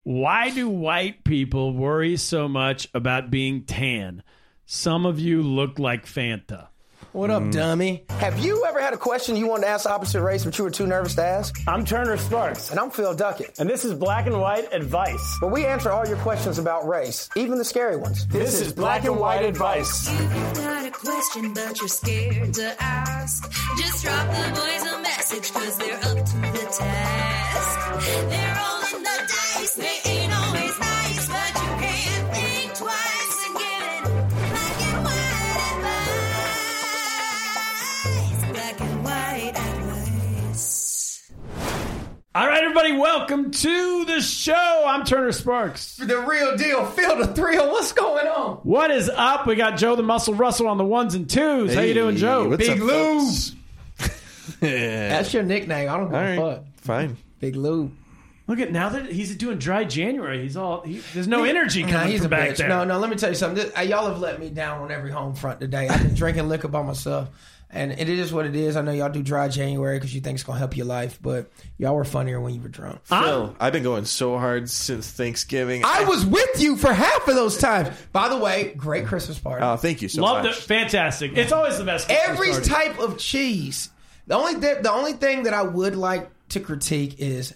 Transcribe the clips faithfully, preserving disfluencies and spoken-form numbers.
Why do white people worry so much about being tan? Some of you look like Fanta. What up, mm. dummy? Have you ever had a question you wanted to ask the opposite race, but you were too nervous to ask? I'm Turner Sparks. And I'm Phil Duckett. And this is Black and White Advice, where we answer all your questions about race, even the scary ones. This, this is Black, Black and White, White Advice. If you've got a question, but you're scared to ask, just drop the boys a message, because they're up to the task. They're rolling the dice. They ain't always nice, but you can't think twice and get it. Black and White Advice. Black and White Advice. All right, everybody, welcome to the show. I'm Turner Sparks. The real deal. Phil the thrill. What's going on? What is up? We got Joe the Muscle Russell on the ones and twos. Hey, how you doing, Joe? Big up, Lou. Yeah. That's your nickname. I don't give a fuck. Fine. Big Lou. Look at now that he's doing dry January. He's all he, there's no energy coming nah, he's from a back bitch. there. No, no. Let me tell you something. This, uh, y'all have let me down on every home front today. I've been drinking liquor by myself, and it is what it is. I know y'all do dry January because you think it's gonna help your life, but y'all were funnier when you were drunk. Phil, I've been going so hard since Thanksgiving. I was with you for half of those times. By the way, great Christmas party. Oh, thank you so Loved much. Loved it. Fantastic. It's always the best Christmas Every party. type of cheese. The only th- the only thing that I would like to critique is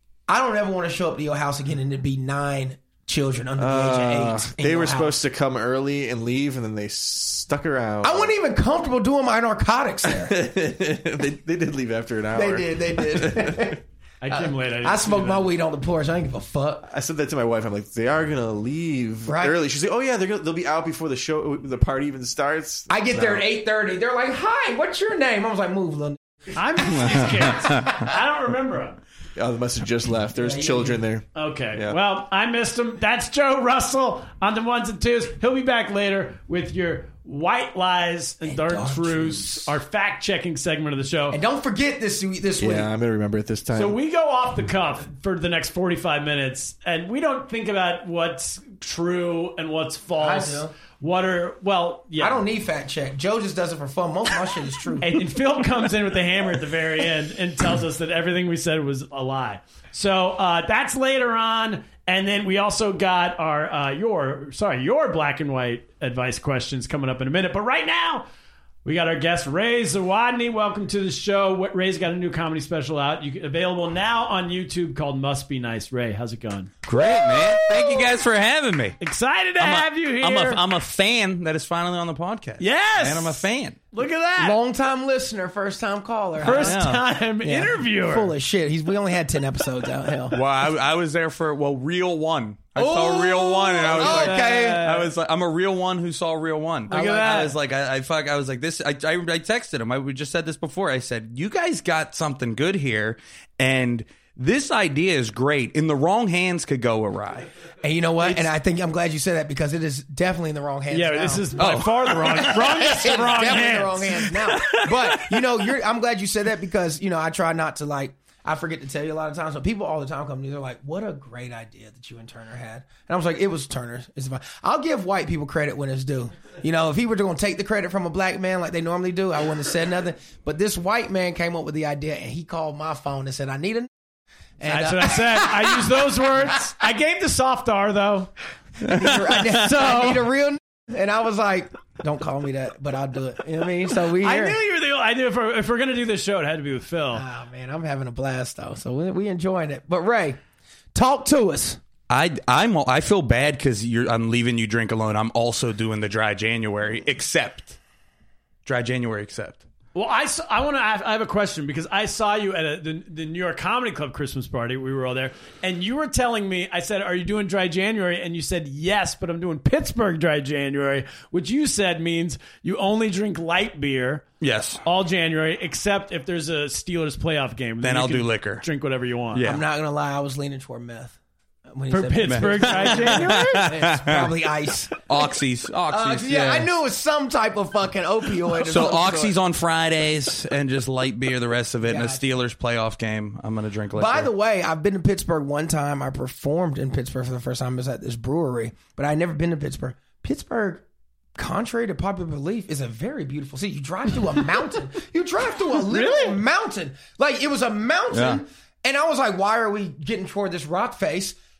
I don't ever want to show up to your house again and it be nine children under the uh, age of eight. They were house. supposed to come early and leave, and then they stuck around. I wasn't even comfortable doing my narcotics there. they, they did leave after an hour. They did. They did. I came late. I, I smoked my weed on the porch. I didn't give a fuck. I said that to my wife. I'm like, they are gonna leave right. early. She's like, oh yeah, they're gonna, they'll be out before the show, the party even starts. I get no. there at eight thirty. They're like, hi, what's your name? I was like, move, little. I'm these kids. I don't remember them. Oh, they must have just left. There's yeah, children yeah. there. Okay. Yeah. Well, I missed him. That's Joe Russell on the ones and twos. He'll be back later with your white lies and, and dark, dark truths, truths, our fact-checking segment of the show. And don't forget this this yeah, week. Yeah, I'm going to remember it this time. So we go off the cuff for the next forty-five minutes, and we don't think about what's true and what's false. I do. What are, well, yeah. I don't need fact check. Joe just does it for fun. Most of my shit is true. And, and Phil comes in with the hammer at the very end and tells us that everything we said was a lie. So uh, that's later on. And then we also got our, uh, your, sorry, your black and white advice questions coming up in a minute. But right now, we got our guest, Ray Zawadney. Welcome to the show. Ray's got a new comedy special out. You, available now on YouTube called Must Be Nice. Ray, how's it going? Great, man. Thank you guys for having me. Excited to I'm have a, you here. I'm a, I'm a fan that is finally on the podcast. Yes. And I'm a fan. Look at that. Long time listener, first time caller. First time yeah. interviewer. Full of shit. He's, we only had ten episodes out. Hell. Well, I, I was there for, well, Real One. I Ooh, saw Real One, and I was like, okay. I was like, I'm a real one who saw Real One. Look at I, that. I was like, I, I fuck, I was like, this. I, I, I texted him. I we just said this before. I said, you guys got something good here, and this idea is great. In the wrong hands, could go awry. And you know what? It's, and I think I'm glad you said that because it is definitely in the wrong hands. Yeah, now. this is by oh. far the wrong, wrongest it's wrong definitely hands. the wrong hands now. But you know, you're, I'm glad you said that because you know I try not to like. I forget to tell you a lot of times. So people all the time come to me, they're like, what a great idea that you and Turner had. And I was like, it was Turner's. It's fine. I'll give white people credit when it's due. You know, if he were going to take the credit from a black man like they normally do, I wouldn't have said nothing. But this white man came up with the idea and he called my phone and said, I need a n-. And, That's uh, what I said. I used those words. I gave the soft R, though. I need a, I need, so, I need a real n-. And I was like, don't call me that, but I'll do it. You know what I mean? So we here. I knew you were the I knew if we're, if we're going to do this show, it had to be with Phil. Oh, man, I'm having a blast, though. So we, we enjoying it. But, Ray, talk to us. I I'm I feel bad because you're I'm leaving you drink alone. I'm also doing the dry January, except dry January, except. Well, I, saw, I want to. I have a question because I saw you at a, the, the New York Comedy Club Christmas party. We were all there, and you were telling me. I said, "Are you doing dry January?" And you said, "Yes, but I'm doing Pittsburgh dry January," which you said means you only drink light beer. Yes, all January, except if there's a Steelers playoff game. Then, then I'll do liquor. Drink whatever you want. Yeah. I'm not gonna lie. I was leaning toward meth. When For Pittsburgh dry January? It's probably ice. Oxys. Oxys. Uh, yeah, yeah, I knew it was some type of fucking opioid. So Oxys sort. on Fridays and just light beer the rest of it. God. And a Steelers playoff game, I'm going to drink liquor. By the way, I've been to Pittsburgh one time. I performed in Pittsburgh for the first time. I was at this brewery, but I'd never been to Pittsburgh. Pittsburgh, contrary to popular belief, is a very beautiful city. You drive through a mountain. You drive through a literal really? mountain. Like, it was a mountain. Yeah. And I was like, why are we getting toward this rock face?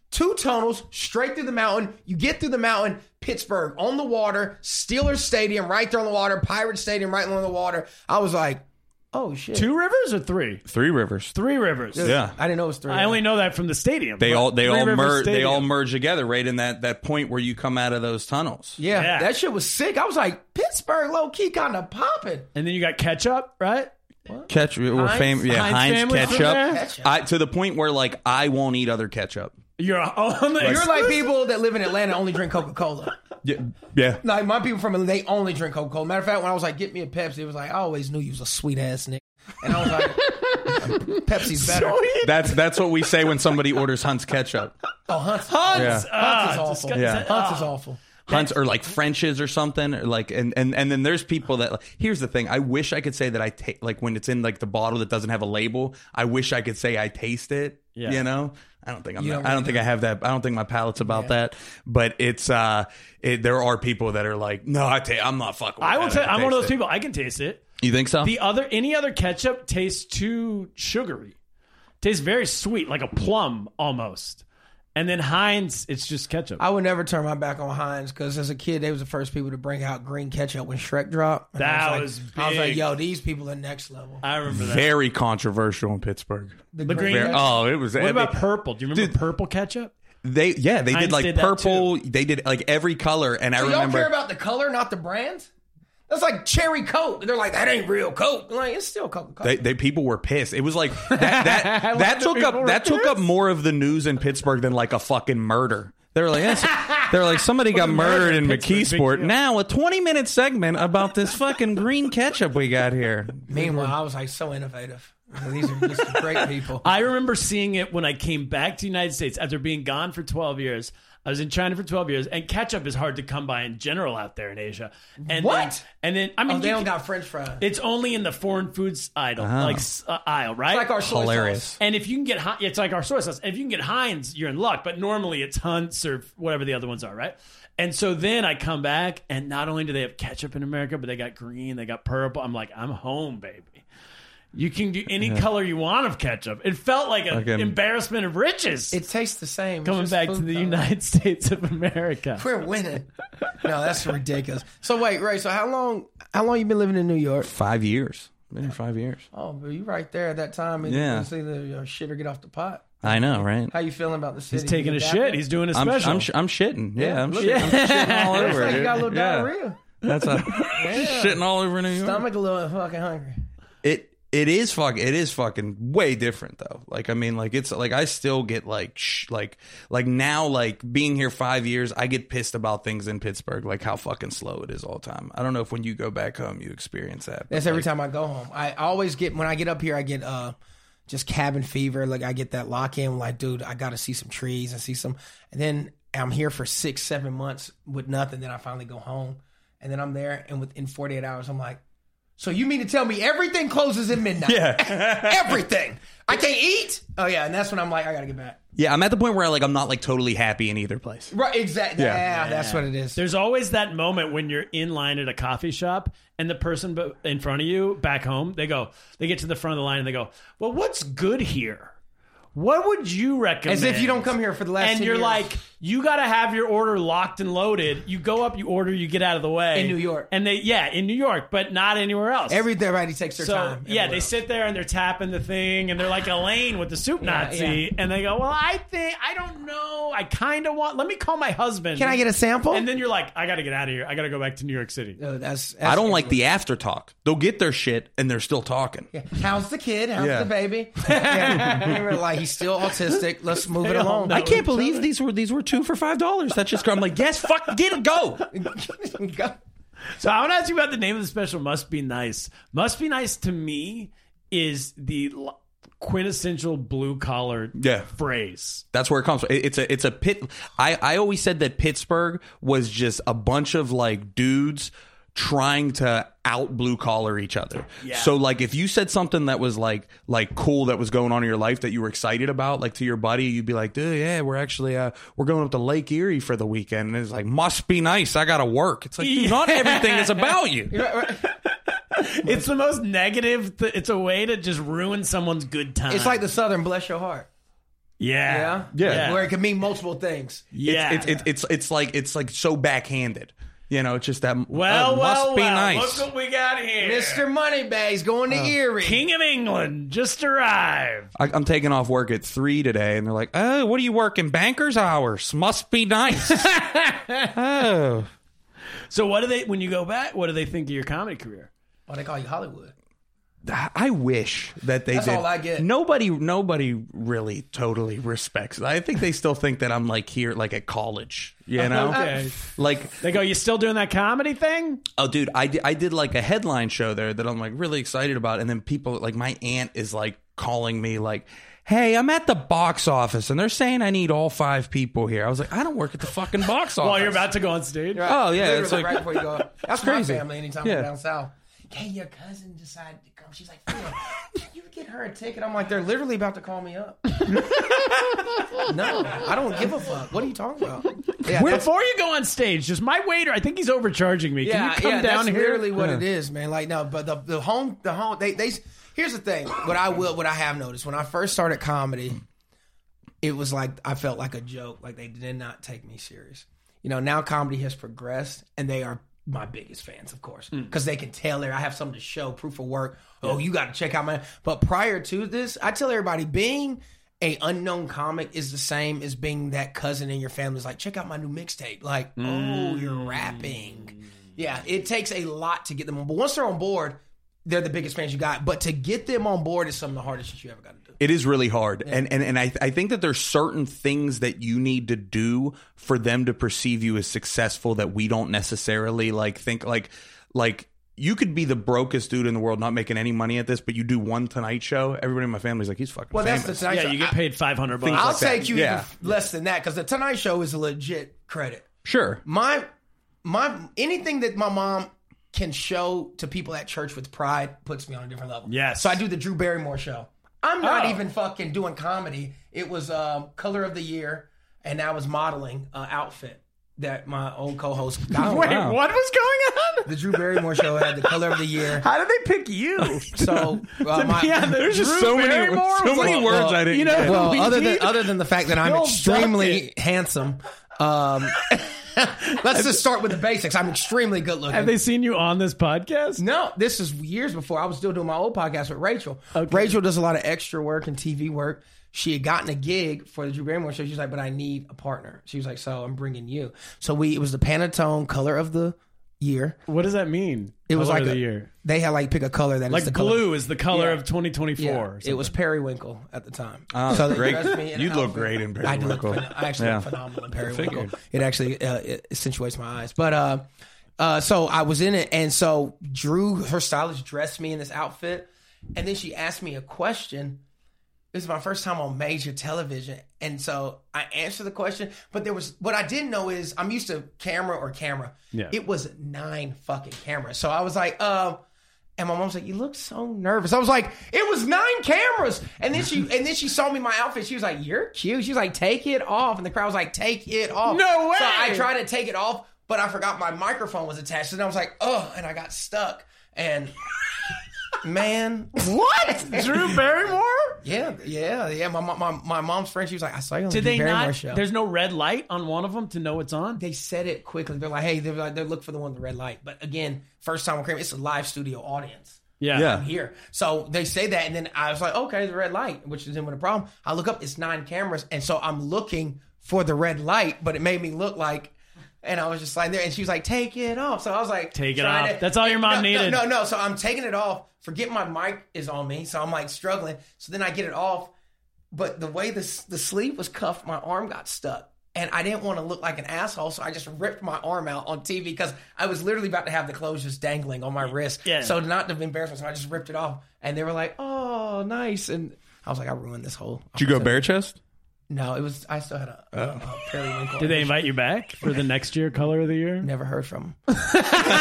two tunnels straight through the mountain. You get through the mountain, Pittsburgh on the water, Steelers Stadium right there on the water, Pirates Stadium right on the water. I was like, oh shit. Two rivers or three? Three rivers. Three rivers. Yeah. I didn't know it was three. I only know that from the stadium. They but all they Three all Rivers merge they Stadium. all merge together right in that that point where you come out of those tunnels. Yeah, Yeah. that shit was sick. I was like, Pittsburgh low key kind of popping. And then you got ketchup, right? Ketchup, we're Heinz? fam- yeah, Heinz Heinz family's from ketchup. there? Ketchup. I, to the point where like I won't eat other ketchup. You're on the You're like people that live in Atlanta only drink Coca Cola. Yeah, yeah. Like my people from Atlanta, they only drink Coca Cola. Matter of fact, when I was like, get me a Pepsi, it was like, I always knew you was a sweet ass nigga. And I was like, Pepsi's better. That's that's what we say when somebody orders Hunt's ketchup. Oh, Hunt's. Hunt's. Yeah. Hunt's is Ah, awful. disgusting. Yeah. Hunt's is Ah. awful. Hunt's or like French's or something, or like and and and then there's people that like, here's the thing. I wish I could say that I take like when it's in like the bottle that doesn't have a label. I wish I could say I taste it. Yeah. You know, I don't think I'm. You Not, don't I don't really think know. I have that. I don't think my palate's about that. But it's uh, it, there are people that are like, no, I ta- I'm not fucking. With I will that. tell. can I'm one of taste those it." people. I can taste it. You think so? The other, any other ketchup tastes too sugary. Tastes very sweet, like a plum almost. And then Heinz, it's just ketchup. I would never turn my back on Heinz because as a kid, they was the first people to bring out green ketchup when Shrek dropped. And That I was was, like, I was like, big. yo, these people are next level. I remember that. Very controversial in Pittsburgh. The, The green- Very- oh, it was. What about purple? Do you remember Dude. purple ketchup? They yeah they Heinz did like did that purple. They did like every color, and I So y'all remember. care about the color, not the brand? That's like cherry Coke. They're like, that ain't real Coke. I'm like, it's still Coca-Cola. They, they people were pissed. It was like that that, love that that took people up were that took up pissed. more of the news in Pittsburgh than like a fucking murder. They were like, yes. They were like, somebody got murdered in Pittsburgh, big McKeesport. deal. Now a twenty minute segment about this fucking green ketchup we got here. Meanwhile, I was like so innovative. These are just great people. I remember seeing it when I came back to the United States after being gone for twelve years. I was in China for twelve years, and ketchup is hard to come by in general out there in Asia. And What? Then, and then, I mean, Oh, they you don't can- got French fries. it's only in the foreign foods aisle, like uh, aisle, right? It's like our soy Hilarious. sauce. And if you can get, Hi- it's like our soy sauce. If you can get Heinz, you're in luck. But normally it's Hunt's or whatever the other ones are, right? And so then I come back, and not only do they have ketchup in America, but they got green, they got purple. I'm like, I'm home, baby. You can do any color you want of ketchup. It felt like an Fucking- embarrassment of riches. It tastes the same. It's coming just back to food the color. United States of America. We're winning. No, that's ridiculous. So wait, Ray. So how long? How long you been living in New York? Five years. Been here five years. Oh, but you right there at that time. And Yeah. It's either you know, shit or get off the pot. I know, right? How you feeling about the city? He's taking You a adapting? shit. He's doing a I'm, special. I'm, sh- I'm shitting. Yeah, I'm, look shitting. at- I'm shitting all Looks over. like you dude. got a little Yeah. diarrhea. That's a shitting all over New York. Stomach a little fucking hungry. It it is fucking it is fucking way different though. Like I mean, like it's like I still get like sh- like like now like being here five years, I get pissed about things in Pittsburgh, like how fucking slow it is all the time. I don't know if when you go back home you experience that. but, That's every like, time I go home. I always get when I get up here, I get uh just cabin fever. Like I get that lock in. Like, dude, I got to see some trees and see some. And then I'm here for six, seven months with nothing. Then I finally go home, and then I'm there, and within forty-eight hours, I'm like, so you mean to tell me everything closes at midnight? Yeah. Everything. I can't eat. Oh yeah, and that's when I'm like, I gotta get back. Yeah, I'm at the point where like I'm not like totally happy in either place. Right, exactly. Yeah. Yeah, that's what it is. There's always that moment when you're in line at a coffee shop and the person be- in front of you back home, they go, they get to the front of the line and they go, well, what's good here? What would you recommend? As if you don't come here for the last And ten you're years. like, you got to have your order locked and loaded. You go up, you order, you get out of the way. In New York. And they, yeah, in New York, but not anywhere else. everybody takes their so, time. yeah, everywhere they else. sit there and they're tapping the thing and they're like Elaine with the soup Nazi. yeah. And they go, well, I think, I don't know. I kind of want, let me call my husband. Can I get a sample? And then you're like, I got to get out of here. I got to go back to New York City. No, that's, that's I don't like the after talk. They'll get their shit and they're still talking. Yeah. How's the kid? How's Yeah. the baby? Yeah. And you're like, he's still autistic. Let's move it They all along. know. I can't believe these were these were two for five dollars. That's just I'm like, yes, fuck, get it, go. So I want to ask you about the name of the special, Must Be Nice. Must Be Nice to me is the l- quintessential blue collar Yeah. phrase. That's where it comes from. It- It's a it's a pit. I I always said that Pittsburgh was just a bunch of like dudes trying to out blue collar each other. Yeah. So like if you said something that was like like cool that was going on in your life that you were excited about, like to your buddy, you'd be like, dude, yeah, we're actually uh we're going up to Lake Erie for the weekend. And it's like, must be nice. I gotta work. It's like, dude, not everything is about you. It's the most negative. Th- it's a way to just ruin someone's good time. It's like the Southern bless your heart. Yeah. Yeah, Yeah. where it can mean multiple things. Yeah. It's, it's, it's, it's like, it's like so backhanded. You know, it's just that. well, oh, must well, be well. nice. Look what we got here. Mister Moneybags going to Erie. King of England just arrived. I, I'm taking off work at three today, and they're like, "Oh, what are you working? Banker's hours. Must be nice." Oh, So what do they, when you go back, what do they think of your comedy career? Oh, they call you Hollywood. I wish that they That's did. all I get. Nobody, nobody really totally respects it. I think they still think that I'm like here, like at college. You know, Okay. like They go, you still doing that comedy thing? oh, dude, I did, I did like a headline show there that I'm like really excited about, and then people like my aunt is like calling me like, "Hey, I'm at the box office, and they're saying I need all five people here." I was like, "I don't work at the fucking box office." While you're about to go on stage? Oh yeah, Literally it's like right before you go. That's crazy. my family. Anytime Yeah. I'm down south. Hey, your cousin decided to come. She's like, "Phil, can you get her a ticket?" I'm like, they're literally about to call me up. No, I don't give a fuck. What are you talking about? Yeah, that's, Before you go on stage, just my waiter, I think he's overcharging me. Can yeah, you come yeah, down that's here? literally what it is, man. Like, no, but the the home, the home, they they. Here's the thing. What I will, what I have noticed when I first started comedy, it was like I felt like a joke. Like they did not take me serious. You know, now comedy has progressed, and they are my biggest fans, of course, because they can tell there I have something to show, proof of work. Oh, you got to check out my. But prior to this, I tell everybody being a unknown comic is the same as being that cousin in your family. Is like, check out my new mixtape. Like, oh, you're rapping. Yeah, it takes a lot to get them on. But once they're on board, they're the biggest fans you got. But to get them on board is some of the hardest shit you ever got to do. It is really hard. And and, and I, I think that there's certain things that you need to do for them to perceive you as successful that we don't necessarily like think like like you could be the brokest dude in the world not making any money at this, but you do one Tonight Show, everybody in my family's like, he's fucking Well, famous. that's the Tonight Yeah, Show. you get paid five hundred bucks. I'll like that. take you Yeah. even less than that because the Tonight Show is a legit credit. Sure. My my anything that my mom can show to people at church with pride puts me on a different level. Yes. So I do the Drew Barrymore show. I'm not Oh. even fucking doing comedy. It was um, color of the year, and I was modeling an outfit that my old co-host got. Wait, wow. what was going on? The Drew Barrymore show had the color of the year. How did they pick you? So uh, my, Yeah, There's just Drew so many Barrymore so was many like, words well, I didn't you know, get. well, we other than need other than the fact that I'm Phil extremely Bucket. handsome. Um, let's just start with the basics. I'm extremely good looking. Have they seen you on this podcast? No, this is years before. I was still doing my old podcast with Rachel. Okay. Rachel does a lot of extra work and T V work. She had gotten a gig for the Drew Barrymore show. She was like, but I need a partner. She was like, so I'm bringing you. So we, it was the Pantone color of the year. What does that mean? It was Color like of a, the year. They had like pick a color that is Like the blue color. is the color Yeah. of twenty twenty-four. Yeah, or it was something. periwinkle at the time. Oh, so they great. dressed me in an You'd look outfit. great in I do look periwinkle. phen- I actually Yeah. look phenomenal in periwinkle. figured. It actually uh, it accentuates my eyes. But uh, uh, so I was in it, and so Drew, her stylist, dressed me in this outfit, and then she asked me a question. This is my first time on major television, and so I answered the question. But there was what I didn't know is I'm used to camera or camera. Yeah. It was nine fucking cameras, so I was like, um. And my mom's like, "You look so nervous." I was like, "It was nine cameras." And then she and then she saw me in my outfit. She was like, "You're cute." She was like, "Take it off." And the crowd was like, "Take it off." No way! So I tried to take it off, but I forgot my microphone was attached. And I was like, "Oh!" And I got stuck. And man, What? Drew Barrymore? yeah, yeah, yeah. My my my mom's friend, she was like, "I saw you on Did the they Drew Barrymore not? show." There's no red light on one of them to know it's on? They said it quickly. They're like, "Hey," they're like, "They look for the one with the red light." But again, first time on camera, it's a live studio audience. Yeah. Yeah. I'm here. So they say that, and then I was like, okay, the red light, which isn't a problem. I look up, it's nine cameras, and so I'm looking for the red light, but it made me look like, and I was just like there, and she was like, take it off. So I was like, Take it trying off. That's all your mom no, needed. No, no, no. So I'm taking it off. Forget my mic is on me, so I'm like struggling. So then I get it off, but the way the the sleeve was cuffed, my arm got stuck. And I didn't want to look like an asshole, so I just ripped my arm out on T V because I was literally about to have the clothes just dangling on my wrist. Yeah. So not to embarrass myself, I just ripped it off. And they were like, "Oh, nice." And I was like, "I ruined this whole." Did you go bare chest? No, it was. I still had a, a, a periwinkle. Did they invite you back for the next year color of the year? Never heard from them. Can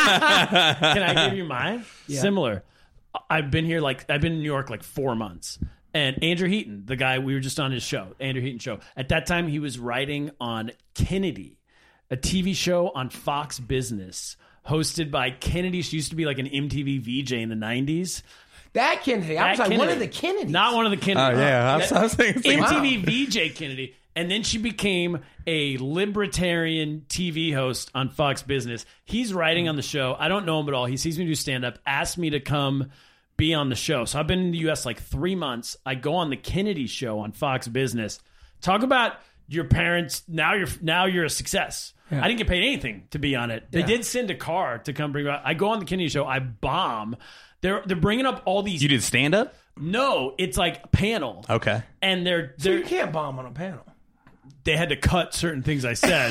I give you mine? Similar. I've been here like I've been in New York like four months. And Andrew Heaton, the guy we were just on his show, Andrew Heaton show. At that time, he was writing on Kennedy, a T V show on Fox Business, hosted by Kennedy. She used to be like an M T V V J in the nineties. That Kennedy. I was That like, one of Kennedy. the Kennedys. Not one of the Oh Kennedys. yeah, I was, I was thinking. M T V V J Kennedy. And then she became a libertarian T V host on Fox Business. He's writing on the show. I don't know him at all. He sees me do stand-up, asked me to come be on the show. So I've been in the U S like three months. I go on the Kennedy show on Fox Business. Talk about your parents. Now you're now you're a success. Yeah. I didn't get paid anything to be on it. They Yeah. did send a car to come bring me out. I go on the Kennedy show. I bomb. They're they're bringing up all these. You did stand up? No, it's like a panel. Okay. And they're So they're you can't bomb on a panel. they had to cut certain things I said.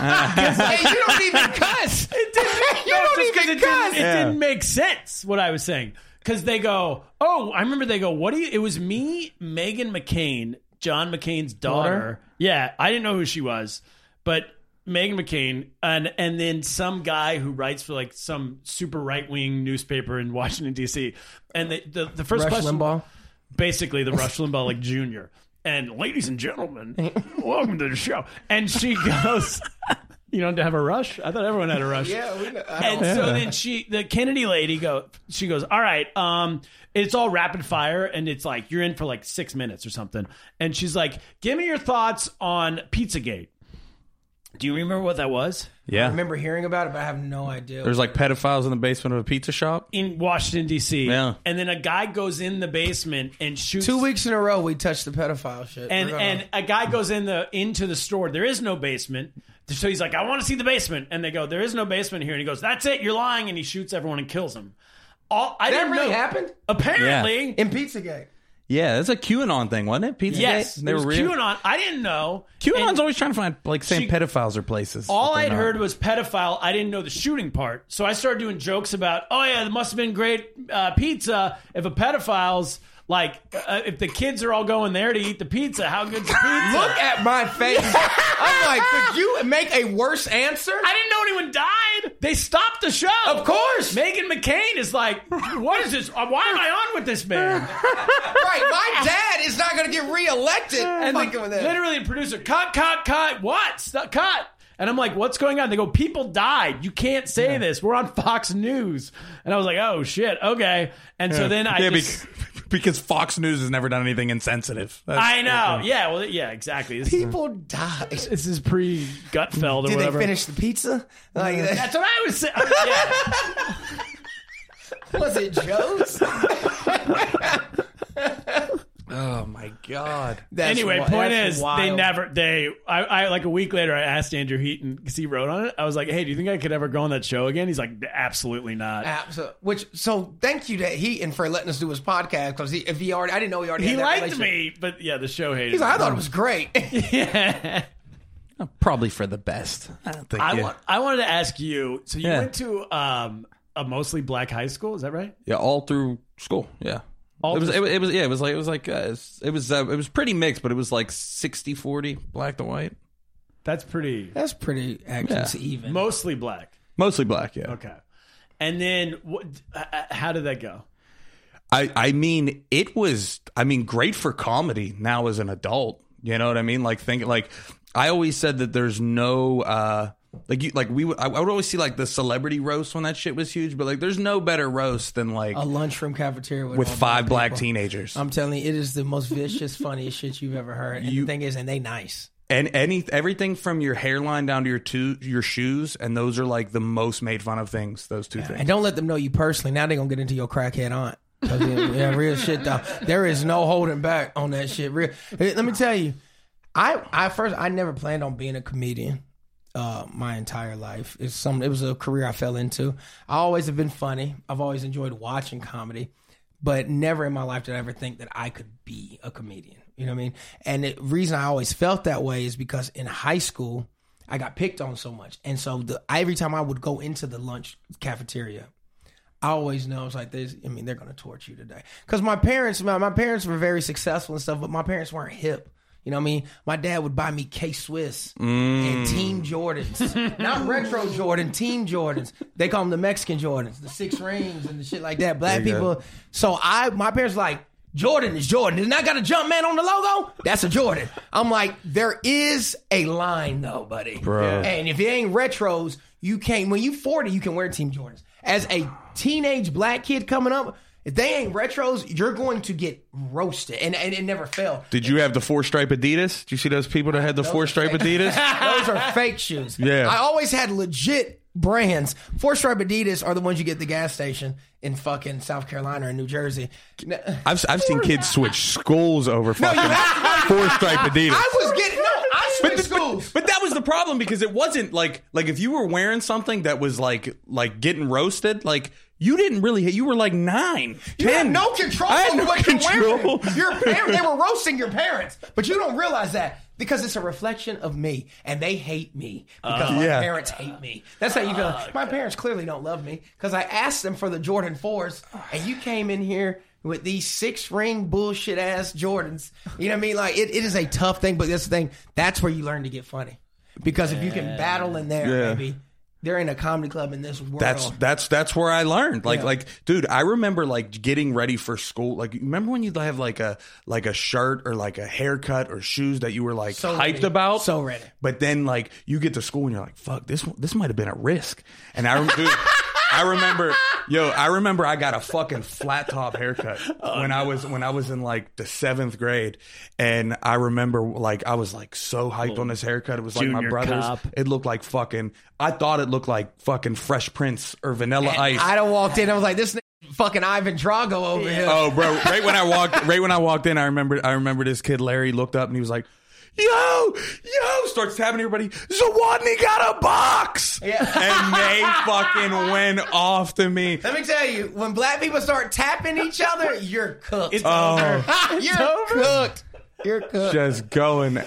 Hey, you don't even cuss. It didn't, You no, don't just 'cause even it didn't, cuss. it didn't make sense what I was saying. Because they go, oh, I remember they go, what do you? It was me, Meghan McCain, John McCain's daughter. Daughter? Yeah, I didn't know who she was, but Meghan McCain, and and then some guy who writes for like some super right wing newspaper in Washington D C. And the the, the first Rush question, Limbaugh. basically the Rush Limbaugh like Junior. And ladies and gentlemen, welcome to the show. And she goes, you don't have a rush? I thought everyone had a rush. Yeah, we know. And so then she, the Kennedy lady, go. She goes, all right, um, it's all rapid fire, and it's like you're in for like six minutes or something. And she's like, give me your thoughts on Pizzagate. Do you remember what that was? I Yeah. remember hearing about it, but I have no idea. There's like pedophiles in the basement of a pizza shop. In Washington D C. Yeah. And then a guy goes in the basement and shoots. Two weeks in a row, we touched the pedophile shit. And We're gonna- and a guy goes in the into the store. There is no basement. So he's like, I want to see the basement. And they go, there is no basement here. And he goes, that's it. You're lying. And he shoots everyone and kills them. All I that didn't really know. happened Apparently. in Pizzagate. Yeah, that's a QAnon thing, wasn't it? Pizza Yes. Gate? There was real. QAnon. I didn't know. QAnon's And always trying to find like saying She- pedophiles are places. all that they're I'd not. heard was pedophile. I didn't know the shooting part. So I started doing jokes about, oh, yeah, it must have been great uh, pizza if a pedophile's like, uh, if the kids are all going there to eat the pizza, how good's the pizza? Look at my face. I'm like, could you make a worse answer? I didn't know anyone died. They stopped the show. Of course. Meghan McCain is like, what is this? Why am I on with this man? Right, my dad is not going to get reelected. And fucking the, with that. literally the producer, cut, cut, cut. What? Stop, cut. And I'm like, what's going on? They go, people died. You can't say this. We're on Fox News. And I was like, oh, shit. Okay. And so then I yeah, just... bec- because Fox News has never done anything insensitive. That's- I know. Yeah, well, yeah, exactly. This, People died. this is pre-Gutfeld or Did whatever. they finish the pizza? Like that? That's what I was saying. Yeah. Was it Joe's? Oh my god. That's Anyway, wi- point that's is, wild. they never, they, I, I, like a week later, I asked Andrew Heaton, because he wrote on it. I was like, hey, do you think I could ever go on that show again? He's like, absolutely not. Absolutely. Which so thank you to Heaton for letting us do his podcast because he, if he already I didn't know he already He had that liked relationship. me, but yeah, the show hated He's like, me. I thought it was great. Yeah. Probably for the best. I don't think. I, you- want, I wanted to ask you, so you Yeah. went to um, a mostly black high school, is that right? yeah, all through school. Yeah. All it was, through it, was- it was yeah it was like it was like uh, it was uh, it was pretty mixed, but it was like sixty forty black to white, That's pretty, That's pretty actually Yeah. it's even. mostly black. mostly black. Yeah. Okay. And then, what, uh, uh, how did that go? I I mean it was I mean great for comedy now as an adult. You know what I mean? Like think like I always said that there's no uh like you like we would I would always see like the celebrity roast when that shit was huge, but like there's no better roast than like A lunchroom cafeteria with, with all five black people. teenagers. I'm telling you, it is the most vicious, funniest shit you've ever heard. And You- the thing is, and they nice. And any everything from your hairline down to your two your shoes, and those are like the most made fun of things. Those two things. And don't let them know you personally. Now they're gonna get into your crackhead aunt. 'Cause, yeah, yeah, real shit though. There is no holding back on that shit. Real. Hey, let me tell you, I I first I never planned on being a comedian. Uh, my entire life. It's some. It was a career I fell into. I always have been funny. I've always enjoyed watching comedy, but never in my life did I ever think that I could be a comedian. You know what I mean? And the reason I always felt that way is because in high school I got picked on so much, and so the every time I would go into the lunch cafeteria, I always know it's like this. I mean, they're gonna torch you today because my parents, my, my parents were very successful and stuff, but my parents weren't hip. You know what I mean? My dad would buy me K-Swiss and Team Jordans. Not retro Jordan, Team Jordans. They call them the Mexican Jordans, the six rings and the shit like that. Black There you people. go. So I, my parents were like, Jordan is Jordan. It's not got a jump man on the logo. That's a Jordan. I'm like, there is a line though, buddy. Bro. And if it ain't retros, you can't, when you forty, you can wear Team Jordans. As a teenage black kid coming up, If they ain't retros, you're going to get roasted, and, and it never failed. Did you have the four stripe Adidas? Did you see those people that had the four stripe Adidas? Those are fake shoes. Yeah. I always had legit brands. Four stripe Adidas are the ones you get at the gas station in fucking South Carolina or New Jersey. I've I've seen kids switch schools over fucking four stripe Adidas. I was getting no. I switched But, schools. but that was the problem because it wasn't like like if you were wearing something that was like like getting roasted, like you didn't really you were like nine, You ten. had no control I had over no what control. you're wearing. Your parents, they were roasting your parents, but you don't realize that because it's a reflection of me, and they hate me because Uh, my yeah. parents hate me. That's how you feel. My parents clearly don't love me because I asked them for the Jordan fours, and you came in here with these six ring bullshit ass Jordans. You know what I mean? Like it, it is a tough thing, but this thing that's where you learn to get funny because if you can battle in there, Yeah. baby. They're in a comedy club in this world. That's that's that's where I learned. Like Yeah. like dude, I remember like getting ready for school. Like remember when you'd have like a like a shirt or like a haircut or shoes that you were like So hyped ready. about? So ready. But then like you get to school and you're like, fuck, this this might have been a risk. And I rem- dude, I remember yo, I remember I got a fucking flat top haircut when I was when I was in like the seventh grade. And I remember like I was like so hyped on this haircut. It was like my junior brother's. cop. It looked like fucking I thought it looked like fucking Fresh Prince or Vanilla Ice. I done walked in. I was like, this nigga fucking Ivan Drago over here. Oh, bro! Right when I walked, right when I walked in, I remember, I remember this kid Larry looked up and he was like, "Yo, yo!" Starts tapping everybody. Zawadney got a box, Yeah. and they fucking went off to me. Let me tell you, when black people start tapping each other, you're cooked. It's Oh. over. you're cooked. You're cooked. Just going.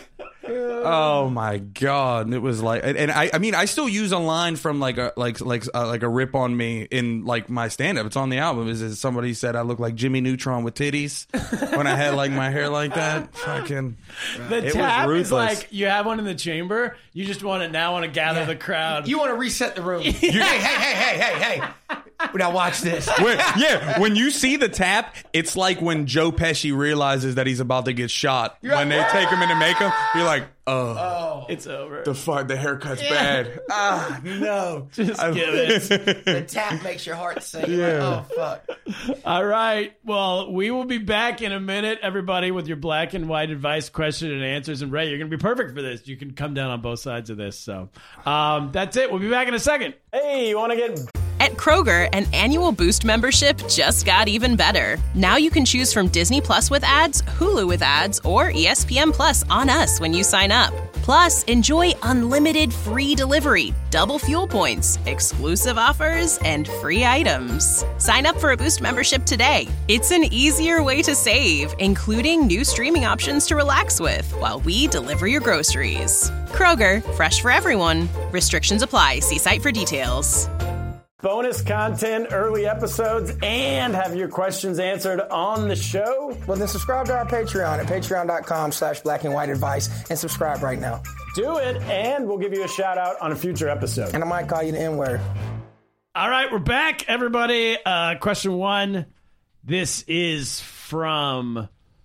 Oh my god! It was like, and, and I, I mean, I still use a line from like a like like uh, like a rip on me in like my stand up. It's on the album. Is is somebody said I look like Jimmy Neutron with titties when I had like my hair like that? Fucking. The It was tap is ruthless. like you have one in the chamber. You just want to now want to gather the crowd. You want to reset the room. hey, hey, hey, hey, hey, hey. Now watch this. When, yeah, when you see the tap, it's like when Joe Pesci realizes that he's about to get shot. When they take him in to make him, you're like, oh, it's over. the fuck, the haircut's bad. Ah, no. Just I- give it. The tap makes your heart sing. You're Yeah. like, oh, fuck. All right. Well, we will be back in a minute, everybody, with your black and white advice, question and answers. And Ray, you're going to be perfect for this. You can come down on both sides of this. So um, that's it. We'll be back in a second. Hey, you want to get At Kroger, an annual Boost membership just got even better. Now you can choose from Disney Plus with ads, Hulu with ads, or E S P N Plus on us when you sign up. Plus, enjoy unlimited free delivery, double fuel points, exclusive offers, and free items. Sign up for a Boost membership today. It's an easier way to save, including new streaming options to relax with while we deliver your groceries. Kroger, fresh for everyone. Restrictions apply. See site for details. bonus content, early episodes, and have your questions answered on the show? Well, then subscribe to our Patreon at patreon.com slash black and white advice and subscribe right now. Do it, and we'll give you a shout out on a future episode. And I might call you the N-word. All right, we're back, everybody. Uh, question one. This is from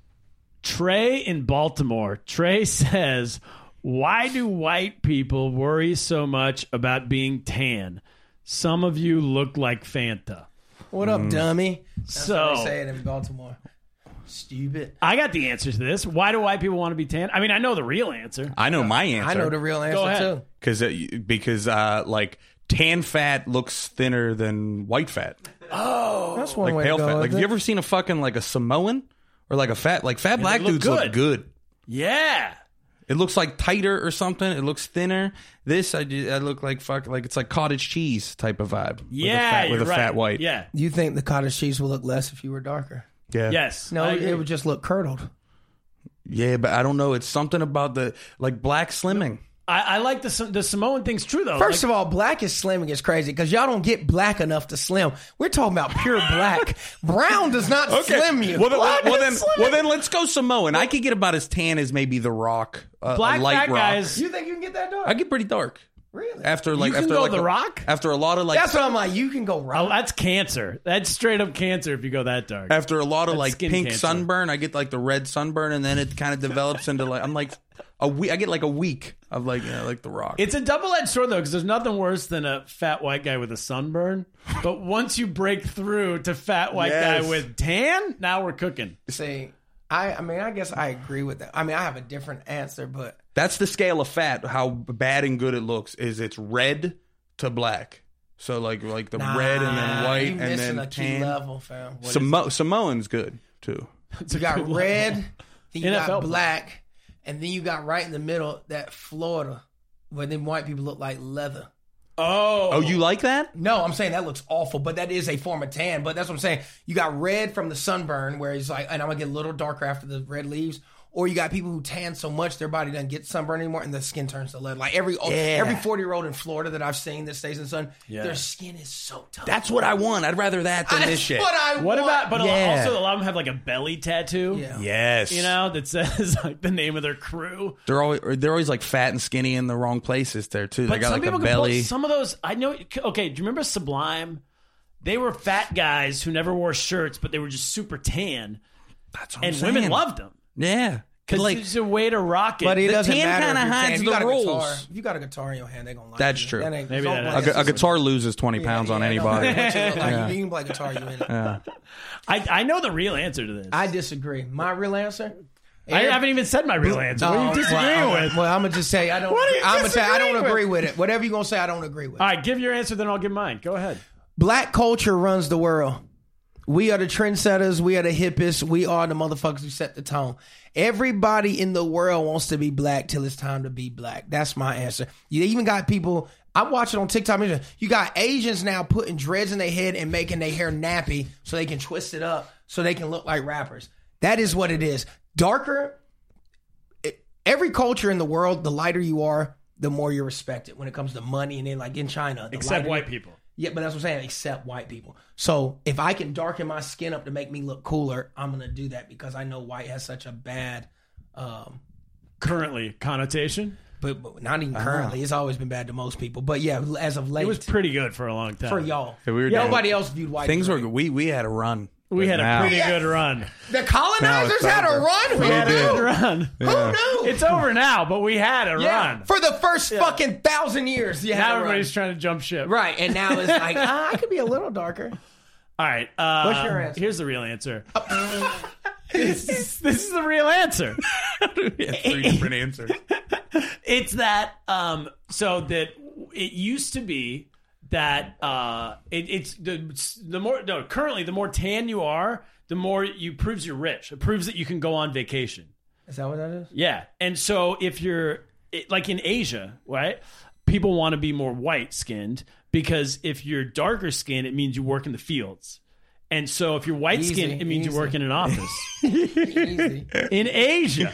Trey in Baltimore. Trey says, why do white people worry so much about being tan? Some of you look like Fanta. What up, dummy? That's So- how they say it in Baltimore. Stupid. I got the answers to this. Why do white people want to be tan? I mean, I know the real answer. I know my answer. I know the real answer, ahead. too. Cause it, because uh, like tan fat looks thinner than white fat, That's one like way pale to go fat. with Like, have it. you ever seen a fucking like a Samoan or like a fat like fat black look dudes good. look good. Yeah. It looks like tighter or something. It looks thinner. This I, ju- I look like fuck like it's like cottage cheese type of vibe. with a Yeah. fat, with you're a right. fat white. Yeah. You think the cottage cheese will look less if you were darker? yeah, Yes. No, I agree. it would just look curdled. yeah. But I don't know. It's something about the like black slimming. I, I like the the Samoan thing's true though. First Like, of all, black is slimming is crazy because y'all don't get black enough to slim. We're talking about pure black. Brown does not slim you. Well, then, well, Black well, is then, slim. well, then let's go Samoan. I could get about as tan as maybe The Rock. Uh, black a light fat rock. guys. You think you can get that dark? I get pretty dark. Really? After like can after go like The a, Rock? After a lot of like That's what I'm like. You can go Oh, right. that's cancer. That's straight up cancer if you go that dark. after a lot of That's like skin pink cancer. sunburn, I get like the red sunburn, and then it kind of develops into like I'm like a week. I get like a week of like you know, like The Rock. It's a double-edged sword, though, because there's nothing worse than a fat white guy with a sunburn. But once you break through to fat white Yes. guy with tan, now we're cooking. See, I, I mean, I guess I agree with that. I mean, I have a different answer, but That's the scale of fat. How bad and good it looks is it's red to black. So like like the nah, red and then white you and missing then a key tan. level, fam. What is Samo- Samoan's good too. It's You a got good red, level. then you N F L got black, and then you got right in the middle that Florida, where them white people look like leather. Oh. Oh, you like that? No, I'm saying that looks awful, but that is a form of tan. But that's what I'm saying. You got red from the sunburn, where it's like, and I'm gonna get a little darker after the red leaves. Or you got people who tan so much their body doesn't get sunburn anymore, and the skin turns to leather. Like every every forty year old in Florida that I've seen that stays in the sun, Yeah. their skin is so tough. That's what I want. I'd rather that than That's this shit. what I What want. about, but Yeah. also a lot of them have like a belly tattoo. Yeah. Yes. You know, that says like the name of their crew. They're always they're always like fat and skinny in the wrong places there too. They But got some like people a can pull belly. some of those. I know. Okay, do you remember Sublime? They were fat guys who never wore shirts, but they were just super tan, That's what and I'm women saying. loved them Yeah. because Like it's a way to rock it. But it The doesn't tan matter. kinda if you're tan. hides If you the got a rules. guitar, if you got a guitar in your hand, they're gonna like That's you. true. That ain't- Maybe don't that play is. a, gu- a system. guitar loses twenty pounds Yeah, on yeah, anybody. don't- don't look like Yeah. you, you can play guitar. You in it. I, I know the real answer to this. I disagree. My real answer. I haven't even said my real answer. What are you Oh, disagreeing well, with? Well, I'm gonna just say I don't. What are you I'm gonna say I don't disagreeing agree with? with it. Whatever you're gonna say, I don't agree with. All right, give your answer, then I'll give mine. Go ahead. Black culture runs the world. We are the trendsetters. We are the hippiest. We are the motherfuckers who set the tone. Everybody in the world wants to be black till it's time to be black. That's my answer. You even got people. I'm watching on TikTok. You got Asians now putting dreads in their head and making their hair nappy so they can twist it up so they can look like rappers. That is what it is. Darker. It, every culture in the world, the lighter you are, the more you're respected when it comes to money. And then, like in China, the Except lighter white you- people. Yeah, but that's what I'm saying, except white people. So if I can darken my skin up to make me look cooler, I'm going to do that because I know white has such a bad, um, Currently, connotation. but, but not even currently. It's always been bad to most people. But yeah, as of late, It was pretty good for a long time. for y'all. Yeah, we were Nobody doing- else viewed white. Things as were great. we we had a run. We had Now- a pretty good run. The colonizers Now had it's a over. run. Who We had a knew? good run. Who knew? It's over now, but we had a yeah, run. for the first fucking thousand years. Yeah, Now everybody's trying to jump ship. right, and now it's like ah, I could be a little darker. All right. Uh, What's your answer? Here's the real answer. this, is, this is the real answer. We had three different answers. It's that um so that it used to be that uh it, it's the the more no currently the more tan you are, the more you proves you're rich. It proves that you can go on vacation. Is that what that is? Yeah. And so if you're it, like in Asia, right? People want to be more white skinned because if you're darker skinned, it means you work in the fields. And so if you're white skinned, Easy, it means easy. you work in an office. Easy. In Asia.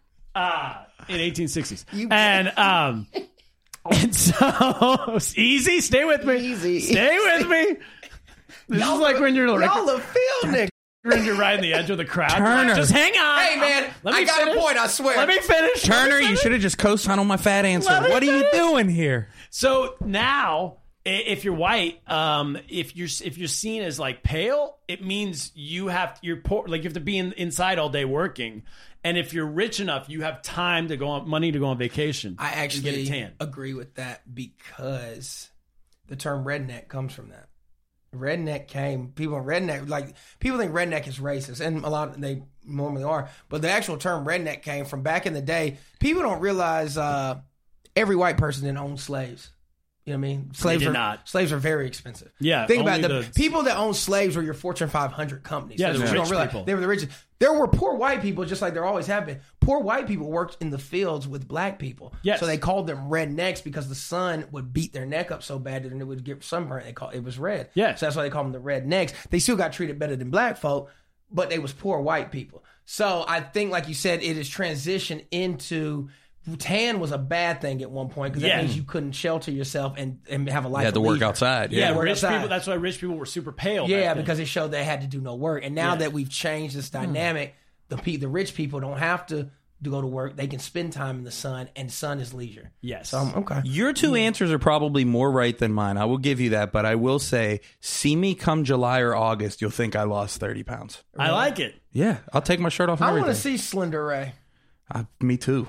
Ah, in eighteen sixties. And um and so easy, stay with me. Easy. Stay with me. This is like when you're like Y'all the field niggas. when you're riding the edge of the crowd. Turner. Just hang on. Hey man, Let me I got finish. a point. I swear. Let me finish. Turner, you should have just co-signed on my fat answer. Let me What are you finish. doing here? So now, i- if you're white, um, if you're if you're seen as like pale, it means you have you're poor, like you have to be in, inside all day working. And if you're rich enough, you have time to go on money to go on vacation. I and actually get a tan. agree with that because the term redneck comes from that. Redneck came, people in redneck, like, people think redneck is racist, and a lot of, they normally are, but the actual term redneck came from back in the day. People don't realize uh, every white person didn't own slaves. You know what I mean? Slaves did are not. slaves are very expensive. Yeah, think about it. only The, the- people that own slaves were your Fortune five hundred companies. Yeah, That's the what you rich don't realize. people. They were the richest. There were poor white people, just like there always have been. Poor white people worked in the fields with black people. Yes. So they called them rednecks because the sun would beat their neck up so bad that it would get sunburned. They call it was red. Yes. So that's why they call them the rednecks. They still got treated better than black folk, but they was poor white people. So I think, like you said, it has transitioned into tan was a bad thing at one point because that Yeah. means you couldn't shelter yourself and, and have a life. You had to of work leisure. outside. Yeah, Yeah. work rich outside. people. That's why rich people were super pale. Yeah, back then. because it showed they had to do no work. And now Yeah. that we've changed this dynamic, the pe- the rich people don't have to to go to work. They can spend time in the sun, and sun is leisure. Yes. So I'm okay. Your two answers are probably more right than mine. I will give you that, but I will say, see me come July or August, you'll think I lost thirty pounds. I like it. Yeah, I'll take my shirt off and I want everything. to see Slender Ray. Uh, me too.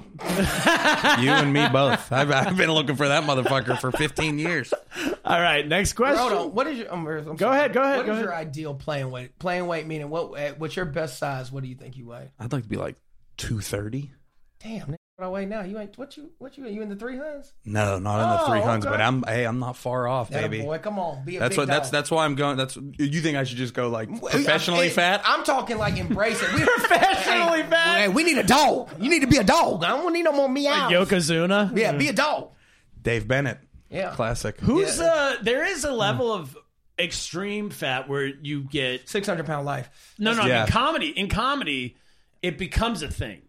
You and me both. I've, I've been looking for that motherfucker for fifteen years. All right, next question. Hold on. What is your? I'm, I'm Go sorry. ahead, go ahead, What go is ahead. your ideal playing weight? Playing weight meaning what? eh, What's your best size? What do you think you weigh? I'd like to be like two thirty. Damn, nigga, what I weigh now? You ain't what you what you you in the three hundreds? No, not in the Oh, three hundreds, okay. but I'm hey, I'm not far off, That baby. boy, come on, be a That's big what that's dog. that's why I'm going. That's you think I should just go like professionally Hey, fat? I'm talking like embrace it. We Professionally hey, fat? Hey, we need a dog. You need to be a dog. I don't need no more meow. Yokozuna. Yeah, be a dog. Dave Bennett. Yeah. Classic. Who's Yeah. uh? There is a level of extreme fat where you get Six hundred pound life. no, no. Yeah. In comedy, in comedy, it becomes a thing.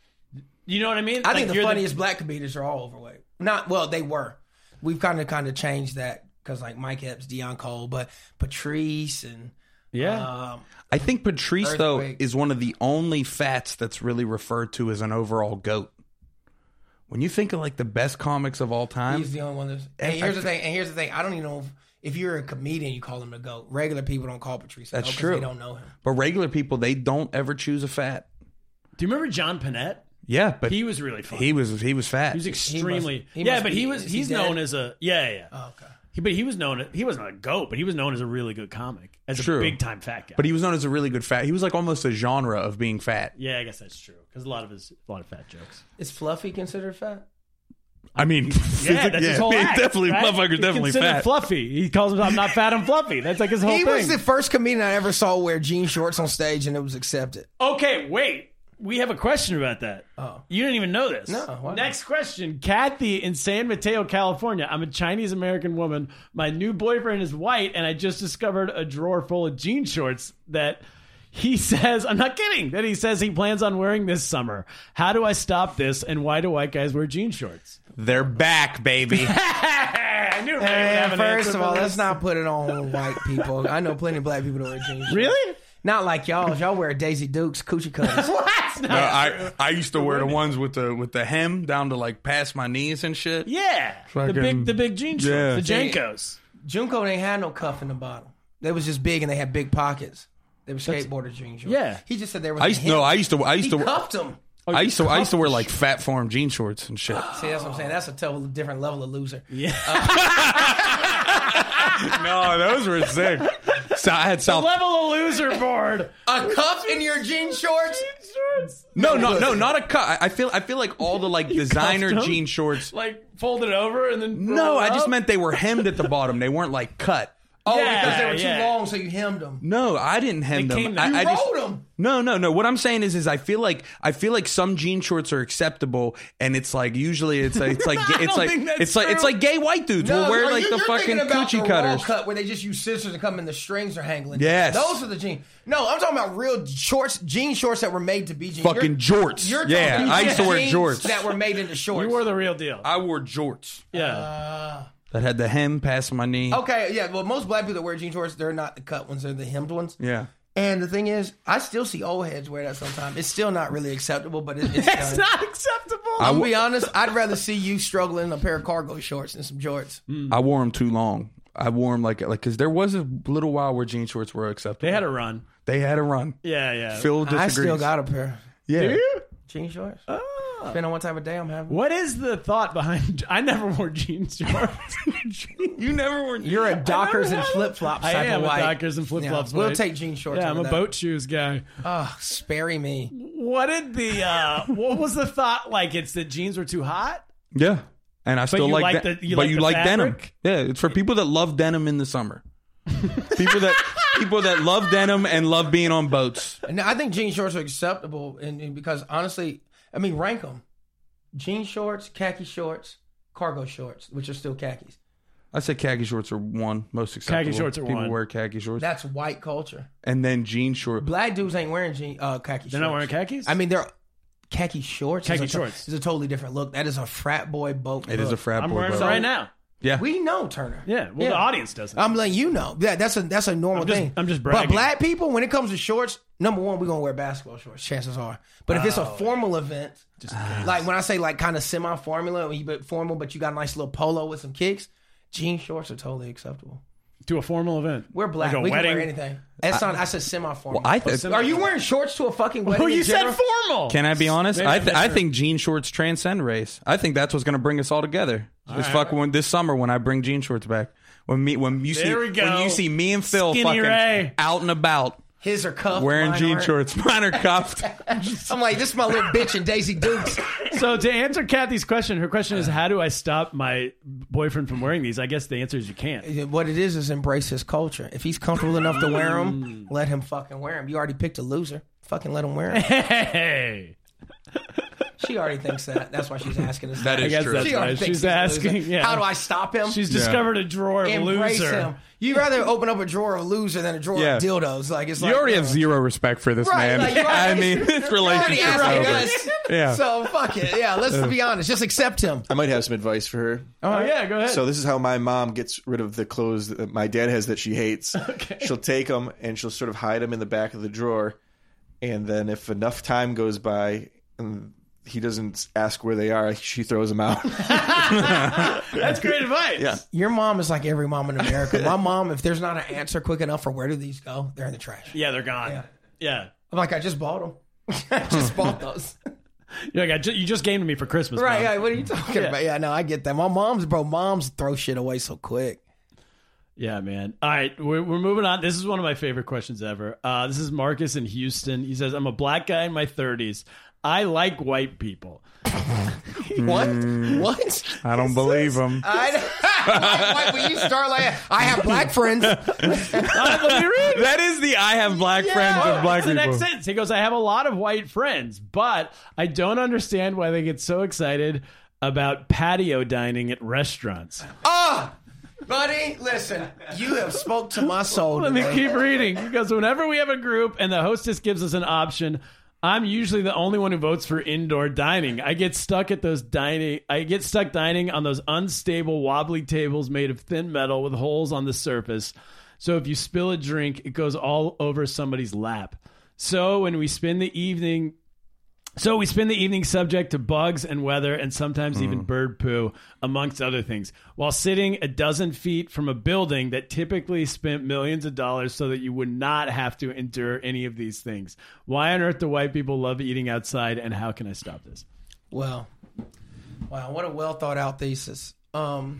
You know what I mean? I Like, think the you're funniest black comedians are all overweight. Not well, they were. We've kind of kind of changed that because like Mike Epps, Deion Cole, but Patrice and Yeah. um, I think Patrice though Earthquake. is one of the only fats that's really referred to as an overall goat. When you think of like the best comics of all time, he's the only one that's. And here's the thing. And here's the thing. I don't even know if, if you're a comedian, you call him the GOAT. Regular people don't call Patrice. a That's goat 'cause true. They don't know him. but regular people they don't ever choose a fat. Do you remember John Panette? Yeah, but He was really funny. he was he was fat. He was extremely. He must- he yeah, must but be- he was. is he He's dead? known as a. Yeah, yeah. Oh, okay. He, but he was known. He wasn't a goat, but he was known as a really good comic, as True. a big time fat guy. But he was known as a really good fat. He was like almost a genre of being fat. yeah, I guess that's true because a lot of his a lot of fat jokes. Is Fluffy considered fat? I mean, Yeah, that's his whole act, definitely right? motherfucker's He's definitely considered fat. Fluffy. He calls himself "I'm not fat, I'm fluffy." That's like his whole He thing. was the first comedian I ever saw wear jean shorts on stage, and it was accepted. Okay, wait. We have a question about that. Oh. You didn't even know this. No, why? Next question. Kathy in San Mateo, California. I'm a Chinese American woman. My new boyfriend is white, and I just discovered a drawer full of jean shorts that he says, I'm not kidding, that he says he plans on wearing this summer. How do I stop this, and why do white guys wear jean shorts? They're back, baby. I knew Ray would And have an first answer of all, for let's this. not put it on white people. I know plenty of black people that wear jeans. Really? Not like y'all. Y'all wear Daisy Dukes, coochie cutters. What? No, I I used to wear the ones with the with the hem down to like past my knees and shit. Yeah. The Fucking- big, the big jean shorts. Yeah. The Jankos. Junko ain't had no cuff in the bottom. They was just big and they had big pockets. They were skateboarder jean shorts. Yeah. He just said there was. I a used hint. no, I used to I used He to cuffed them. I used to I used to wear like fat form jean shorts and shit. See, that's what I'm saying. That's a total different level of loser. Yeah. No, those were sick. So I had South. Level of loser board. A cuff in your jean shorts? Shorts. No, no, no, not a cut. I I feel I feel like all the like designer cuffed 'em? jean shorts. Like fold it over and then. No, roll it I just up? meant they were hemmed at the bottom. They weren't like cut. Oh, Yeah, because they were too yeah. long, so you hemmed them. No, I didn't hem They them. came- I, you I just, Rolled them. No, no, no. What I'm saying is, is I feel like I feel like some jean shorts are acceptable, and it's like usually it's like it's like I it's don't like think that's it's like it's true. like gay white dudes will wear no, like you- the you're fucking thinking about coochie the cutters. Raw cut where they just use scissors to come and the strings are hangling. Yes. those are the jeans. No, I'm talking about real shorts, jean shorts that were made to be jeans. Fucking You're- jorts. You're Yeah, talking I used to wear jeans jorts. that were made into shorts. You were the real deal. I wore jorts yeah. Uh, that had the hem past my knee. okay, yeah. Well, most black people that wear jean shorts, they're not the cut ones; they're the hemmed ones. Yeah. And the thing is, I still see old heads wear that sometimes. It's still not really acceptable, but it, it's, It's done. not acceptable. I'm gonna be honest. I'd rather see you struggling in a pair of cargo shorts than some jorts. I wore them too long. I wore them like like because there was a little while where jean shorts were acceptable. They had a run. They had a run. Yeah, yeah. Phil disagrees. I still got a pair yeah. Do you? jean shorts. Oh. Depending on what type of day I'm having. What is the thought behind? I never wore jean shorts. You never wore. You're a Dockers and flip flops I type am of a white. Dockers and flip flops. Yeah, we'll take jean shorts. Yeah, I'm over a that. boat shoes guy. Oh, spare me. What did the? uh What was the thought? Like it's that jeans were too hot. Yeah. And I still you like, like de- the- you but like you the like denim. fabric? Yeah, it's for people that love denim in the summer. people that people that love denim and love being on boats. And I think jean shorts are acceptable, and, and because honestly, I mean, rank them: jean shorts, khaki shorts, cargo shorts, which are still khakis. I said khaki shorts are one most acceptable. Khaki shorts are people one. wear khaki shorts, That's white culture. and then jean shorts. Black dudes ain't wearing jean uh, khaki. They're shorts. not wearing khakis. I mean, they're khaki shorts. Khaki is a to- shorts. is a totally different look. That is a frat boy boat. It is a look. frat I'm boy wearing boat. them right now. Yeah. We know Turner. Yeah, well, the audience doesn't. I'm letting you know. Yeah, that's a that's a normal I'm just- thing. I'm just But bragging. black people, when it comes to shorts, number one, we're gonna wear basketball shorts. Chances are. But if it's a formal event, like when I say like kind of semi-formula, when you bit formal, but you got a nice little polo with some kicks, jean shorts are totally acceptable. To a formal event. We're black. Like a we wedding. can wear anything. It's not. I said semi-formal. Well, I th- Are you wearing shorts to a fucking wedding? Oh, you in said general? formal. Can I be honest? Maybe I I th- I misheard. think jean shorts transcend race. I think that's what's going to bring us all together. This fuck when this summer when I bring jean shorts back. When me when you see There we go. when you see me and Phil Skinny fucking Ray. out and about His are cuffed. wearing mine jean aren't. shorts, mine are cuffed. I'm like, this is my little bitch and Daisy Dukes. So to answer Kathy's question, her question is, how do I stop my boyfriend from wearing these? I guess the answer is you can't. What it is is embrace his culture. If he's comfortable enough to wear them, let him fucking wear them. You already picked a loser. Fucking let him wear them. Hey. She already thinks that. That's why she's asking us. That that. is guess true. that's She already right. thinks She's he's a asking, loser. yeah. How do I stop him? She's discovered a drawer of Embrace loser. him. You'd rather open up a drawer of loser than a drawer Yeah. of dildos. Like it's You like, already uh, have zero respect for this Right, man. like, you I already- mean, this you already relationship's asking over. us. Yeah. So fuck it. Yeah, let's be honest. Just accept him. I might have some advice for her. Oh, yeah, go ahead. So this is how my mom gets rid of the clothes that my dad has that she hates. Okay. She'll take them and she'll sort of hide them in the back of the drawer, and then if enough time goes by and he doesn't ask where they are, she throws them out. That's great advice. Yeah. Your mom is like every mom in America. My mom, if there's not an answer quick enough for where do these go, they're in the trash. Yeah, they're gone. Yeah. Yeah. I'm like, I just bought them. I just bought those. You're like, I ju- you just gave them to me for Christmas. Right, Mom. yeah, what are you talking Yeah. about? Yeah, no, I get that. My mom's, bro, moms throw shit away so quick. Yeah, man. All right, we're, we're moving on. This is one of my favorite questions ever. Uh, this is Marcus in Houston. He says, I'm a black guy in my thirties. I like white people. What? What? I don't believe him. I, like, when you start like, I have black friends. Uh, let me read. That is the I have black friends of black That's the people. next sentence. He goes, I have a lot of white friends, but I don't understand why they get so excited about patio dining at restaurants. Ah, buddy, listen, you have spoke to my soul Let me today. keep reading. Because whenever we have a group and the hostess gives us an option, I'm usually the only one who votes for indoor dining. I get stuck at those dining. I get stuck dining on those unstable, wobbly tables made of thin metal with holes on the surface. So if you spill a drink, it goes all over somebody's lap. So when we spend the evening, so we spend the evening subject to bugs and weather and sometimes even bird poo, amongst other things, while sitting a dozen feet from a building that typically spent millions of dollars so that you would not have to endure any of these things. Why on earth do white people love eating outside, and how can I stop this? Well, wow, what a well thought out thesis. Um,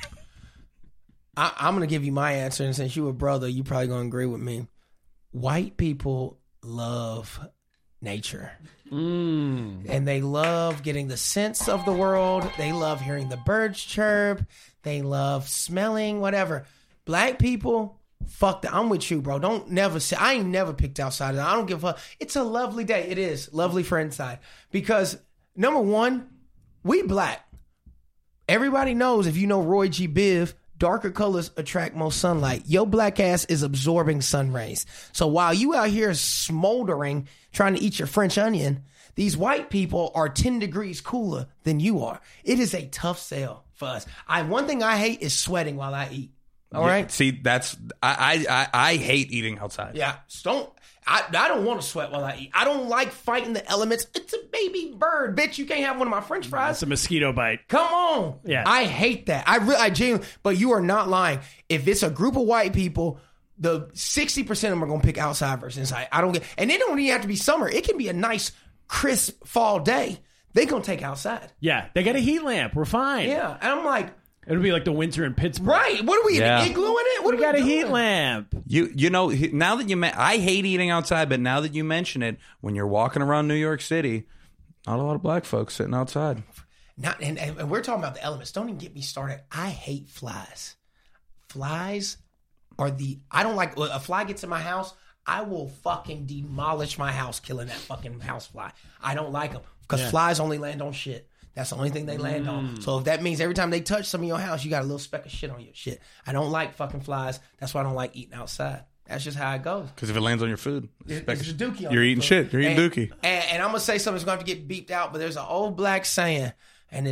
I, I'm going to give you my answer, and since you're a brother, you probably going to agree with me. White people love nature. Mm. And they love getting the sense of the world. They love hearing the birds chirp. They love smelling, whatever. Black people, fuck that. I'm with you, bro. Don't never say, I ain't never picked outside. I don't give a fuck. It's a lovely day. It is lovely for inside. Because number one, we black. Everybody knows, if you know Roy G. Biv, darker colors attract more sunlight. Your black ass is absorbing sun rays. So while you out here smoldering, trying to eat your French onion, these white people are ten degrees cooler than you are. It is a tough sell for us. I one thing I hate is sweating while I eat. All Yeah, right? See, that's I, I I I hate eating outside. Yeah. So don't I, I don't want to sweat while I eat. I don't like fighting the elements. It's a baby bird, bitch. You can't have one of my French fries. It's a mosquito bite. Come on. Yeah. I hate that. I really, I genuinely, but you are not lying. If it's a group of white people, the sixty percent of them are going to pick outside versus inside. I don't get, and it don't even have to be summer. It can be a nice, crisp fall day. They going to take outside. Yeah, they got a heat lamp. We're fine. Yeah. And I'm like, It'll be like the winter in Pittsburgh. right. What are we, Yeah. in an igloo in it? What We are got a doing? heat lamp. You you know he- now that you me- I hate eating outside, but now that you mention it, when you're walking around New York City, not a lot of black folks sitting outside. Not, and, and we're talking about the elements. Don't even get me started. I hate flies. Flies are the, I don't like, a fly gets in my house, I will fucking demolish my house killing that fucking house fly. I don't like them because flies only land on shit. That's the only thing they land on. So if that means every time they touch some of your house, you got a little speck of shit on your shit. I don't like fucking flies. That's why I don't like eating outside. That's just how it goes. Because if it lands on your food, It's just dookie on you're your eating food. shit. You're eating and, dookie. And, and I'm going to say something that's going to have to get beeped out, but there's an old black saying, and it's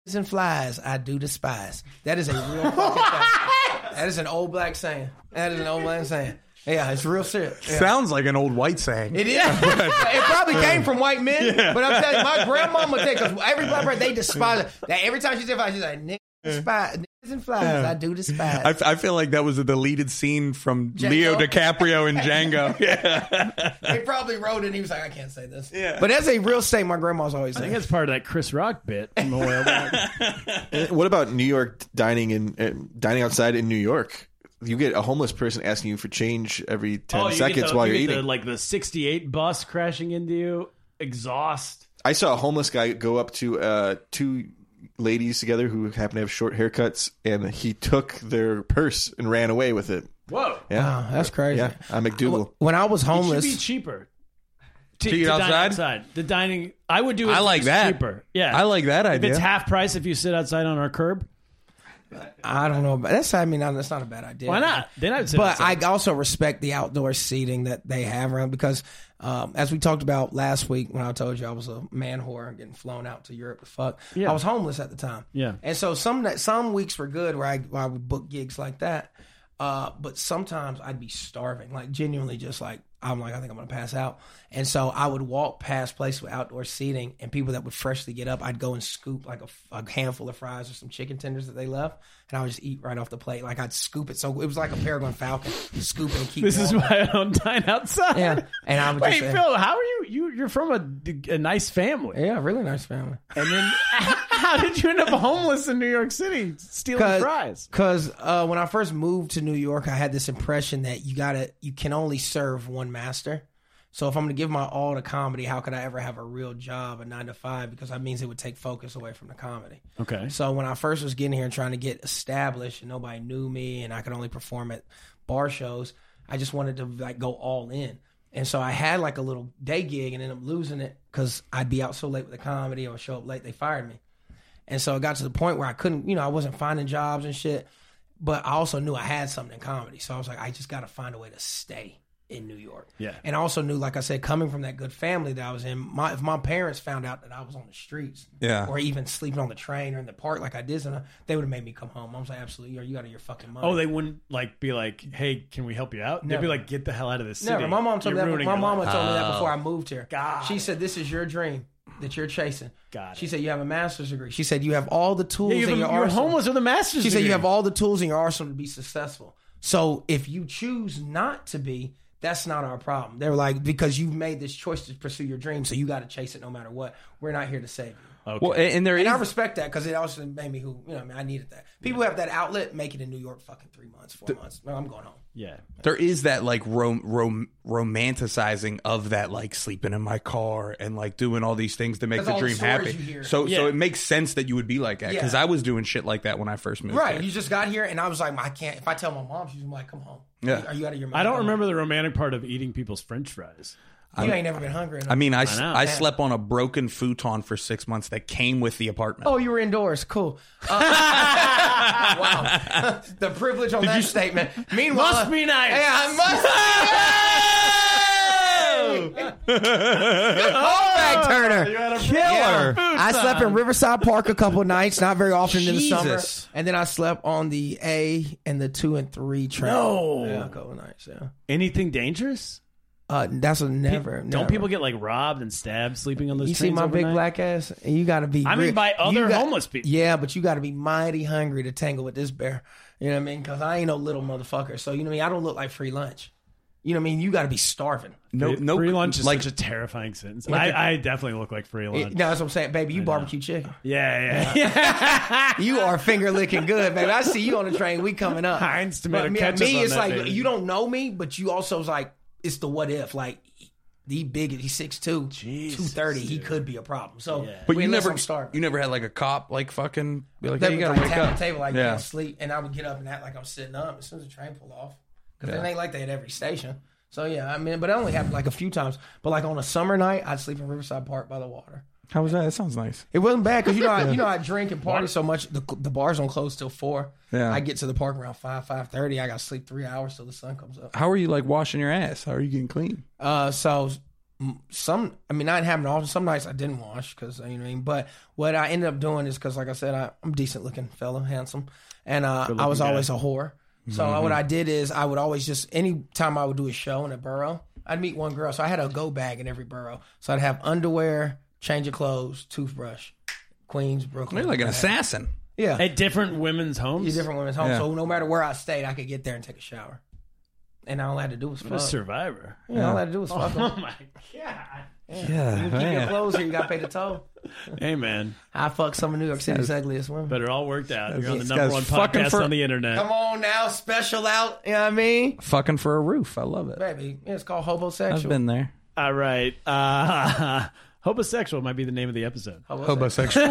and flies I do despise. That is a real fucking thing. That is an old black saying. That is an old black saying. Yeah, it's real shit. Yeah. Sounds like an old white saying. It is. It probably came from white men, yeah. But I'm telling you, my grandmama take us. Every black person, they despise it. That every time she said flies, she's like, niggas despise, niggas and flies, yeah. I do despise. I, I feel like that was a deleted scene from Django? Leo DiCaprio in Django. Yeah, they probably wrote it and he was like, I can't say this. Yeah, but that's a real saying. My grandma's always saying. I think it's part of that Chris Rock bit from a while back. What about New York dining in uh, dining outside in New York? You get a homeless person asking you for change every ten oh, you seconds the, while you you're get eating. The, like the sixty-eight bus crashing into you, exhaust. I saw a homeless guy go up to uh, two ladies together who happen to have short haircuts, and he took their purse and ran away with it. Whoa. Yeah. Wow, that's crazy. Yeah, I'm McDougal. When I was It homeless. should be cheaper. To, To eat to dine outside? outside. The dining, I would do it I like it's that. cheaper. Yeah. I like that If idea. it's half price if you sit outside on our curb. I don't know. But that's, I mean, that's not a bad idea. Why not? Then I'd sit But outside. I also respect the outdoor seating that they have around because, um, as we talked about last week when I told you I was a man whore and getting flown out to Europe to fuck, Yeah. I was homeless at the time. Yeah. And so some some weeks were good where I, where I would book gigs like that. Uh, but sometimes I'd be starving, like genuinely just like, I'm like, I think I'm going to pass out. And so I would walk past places with outdoor seating and people that would freshly get up, I'd go and scoop like a, a handful of fries or some chicken tenders that they left. And I would just eat right off the plate. Like I'd scoop it. So it was like a Peregrine Falcon, scoop it and keep This is walking. why I don't dine outside. Yeah. And I would Wait, just, Phil, how are you? you you're from a, a nice family. yeah, really nice family. And then how did you end up homeless in New York City stealing fries? Because uh, when I first moved to New York, I had this impression that you gotta, you can only serve one master. So if I'm going to give my all to comedy, how could I ever have a real job, a nine to five? Because that means it would take focus away from the comedy. Okay. So when I first was getting here and trying to get established and nobody knew me and I could only perform at bar shows, I just wanted to like go all in. And so I had like a little day gig and ended up losing it because I'd be out so late with the comedy or show up late, they fired me. And so it got to the point where I couldn't, you know, I wasn't finding jobs and shit, but I also knew I had something in comedy. So I was like, I just got to find a way to stay in New York. Yeah. And I also knew, like I said, coming from that good family that I was in, my if my parents found out that I was on the streets, Yeah. or even sleeping on the train or in the park like I did, they would have made me come home. I was like, absolutely, you out of your fucking mind. Oh, they wouldn't like be like, "Hey, can we help you out?" They'd Never. be like, "Get the hell out of this city." Never. My mom told You're me that. ruining My your mama life." told me that before I moved here. God. She said, "This is your dream that you're chasing." Got She it. said, "You have a master's degree." She said, "You have all the tools Yeah, you're, in your you're arsenal." homeless with a master's She said, degree. "You have all the tools in your arsenal to be successful. So if you choose not to be, that's not our problem." They were like, "Because you've made this choice to pursue your dream, so you got to chase it no matter what. We're not here to save you." Okay. Well, and, and there And is I respect that because it also made me who, you know, I mean, I needed that. People who have that outlet, make it in New York fucking three months, four months. Well, I'm going home. yeah. there is that like rom- rom- romanticizing of that, like sleeping in my car and like doing all these things to make 'Cause the all the dream stories happy. you hear. So, Yeah. so it makes sense that you would be like that because Yeah. I was doing shit like that when I first moved. Right. here. You just got here, and I was like, I can't. If I tell my mom, she's like, "Come home. Yeah. Are you out of your mind?" I don't Come remember home. the romantic part of eating people's French fries. You ain't never been hungry enough. I mean, I, I know. I slept on a broken futon for six months that came with the apartment. Oh, you were indoors. Cool. Uh, wow. The privilege on that statement. Meanwhile, Must be nice. Yeah, it must be. Good callback, Turner. You had a Killer. food I slept in time. Riverside Park a couple of nights, not very often in the summer. Jesus. And then I slept on the A and the two and three train. No. Yeah, a couple of nights, yeah. Anything dangerous? Uh, that's a never. Don't never. people get like robbed and stabbed sleeping on those You see trains my big overnight? black ass? You got to be. I mean, re- by other you got- homeless people. Yeah, but you got to be mighty hungry to tangle with this bear. You know what I mean? Because I ain't no little motherfucker. So you know what I mean? I don't look like free lunch. You know what I mean? You got to be starving. no, no, free lunch is like such a terrifying sentence. Like I, the- I definitely look like free lunch. It, no, that's what I'm saying, baby. You barbecue chicken. yeah, yeah, yeah. You are finger licking good, baby. I see you on the train. We coming up. Heinz tomato But me, ketchup me on it's that, like baby. you don't know me, but you also is like it's the what if. Like he big, he's six two, two thirty. He could be a problem. So, but you unless never, I'm starving. you never had like a cop like fucking be like, They hey, you would gotta like wake tap up. the table like Yeah. yeah. sleep, and I would get up and act like I'm sitting up as soon as the train pulled off. Because Yeah. it ain't like that at every station. So yeah, I mean, but it only happened like a few times. But like on a summer night, I'd sleep in Riverside Park by the water. How was that? That sounds nice. It wasn't bad because you know I, you know I drink and party so much. The the bars don't close till four. Yeah. I get to the park around five five thirty. I got to sleep three hours till the sun comes up. How are you like washing your ass? How are you getting clean? Uh, so some, I mean, I didn't happen often. Some nights I didn't wash because, you know what I mean? But what I ended up doing is because, like I said, I, I'm a decent looking fella, handsome. And uh, I was always a whore. So mm-hmm. what I did is I would always just, any time I would do a show in a borough, I'd meet one girl. So I had a go bag in every borough. So I'd have underwear, change of clothes, toothbrush, Queens, Brooklyn. You're like an assassin. Yeah. At different women's homes? Yeah, different women's homes. Yeah. So no matter where I stayed, I could get there and take a shower. And all I had to do was fuck. What a survivor. Yeah, yeah, all I had to do was fuck. Oh, my God. Yeah. Yeah, you keep your clothes here, you got to pay the toll. Hey, man. I fucked some of New York City's ugliest women. But it all worked out. You're on the This number guy's one fucking podcast for- on the internet. Come on now, special out. You know what I mean? Fucking for a roof. I love it. Baby, it's called homosexual. I've been there. All right. Uh, Homosexual might be the name of the episode. Homosexual.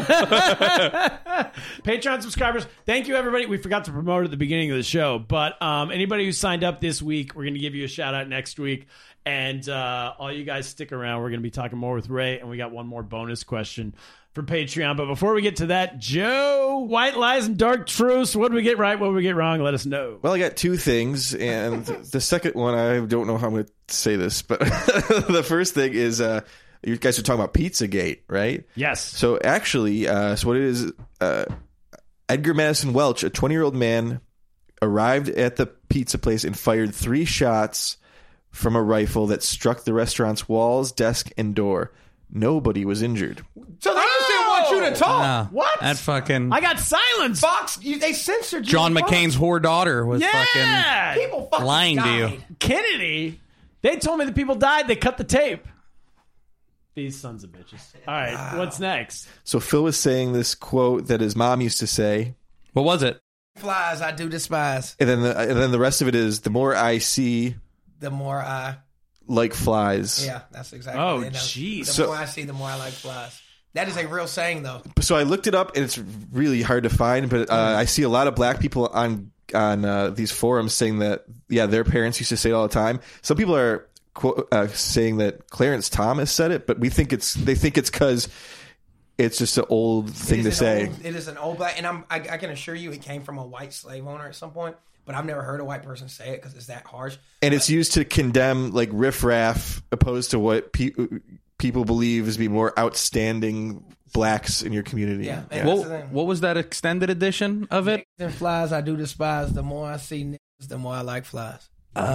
Patreon subscribers, thank you, everybody. We forgot to promote at the beginning of the show, but um, anybody who signed up this week, we're going to give you a shout out next week. And uh, all you guys stick around. We're going to be talking more with Ray, and we got one more bonus question for Patreon. But before we get to that, Joe, white lies and dark truths. What did we get right? What did we get wrong? Let us know. Well, I got two things, and the second one, I don't know how I'm going to say this, but the first thing is uh, you guys are talking about Pizzagate, right? Yes. So actually, uh, so what it is, uh, Edgar Madison Welch, a twenty-year-old man, arrived at the pizza place and fired three shots from a rifle that struck the restaurant's walls, desk, and door. Nobody was injured. So they just didn't want you to talk. No, What? That fucking I got silenced. Fox, you, they censored you. John Fox. McCain's whore daughter was Yeah. fucking People fucking lying to you. died. Kennedy. They told me the people died. They cut the tape. These sons of bitches. All right. What's next? So Phil was saying this quote that his mom used to say, What was it? Flies, I do despise. and then the, and then the rest of it is, the more I see The more I, like flies. yeah, that's exactly. Oh, it. The jeez. So- more I see, the more I like flies. That is a real saying, though. So I looked it up, and it's really hard to find, but uh, I see a lot of black people on on uh, these forums saying that, yeah, their parents used to say it all the time. Some people are quote, uh, saying that Clarence Thomas said it, but we think it's they think it's because it's just an old thing It to is an say. old- it is an old black, and I'm, I, I can assure you, it came from a white slave owner at some point. But I've never heard a white person say it because it's that harsh. And it's used to condemn like riffraff, opposed to what pe- people believe is be more outstanding blacks in your community. Yeah, and that's the What, thing. what was that extended edition of it? Niggas and flies, I do despise. The more I see niggas, the more I like flies.